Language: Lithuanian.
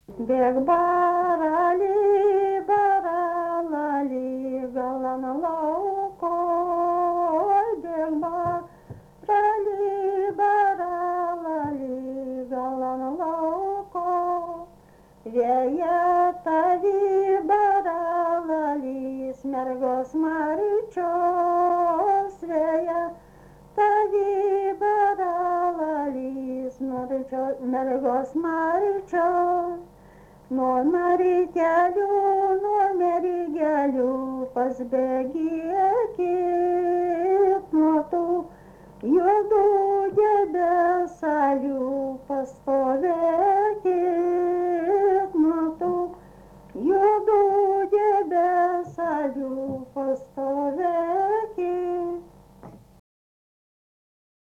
Bėg barali, baralali, galan lauko, bėg barali, baralali, galan lauko, vėja tavi baralalys, mergos marčios, vėja tavi baralalys, mergos marčios. Nuo mergelių pasbėgėkit, nuo tų juodų debesalių pastovėkit.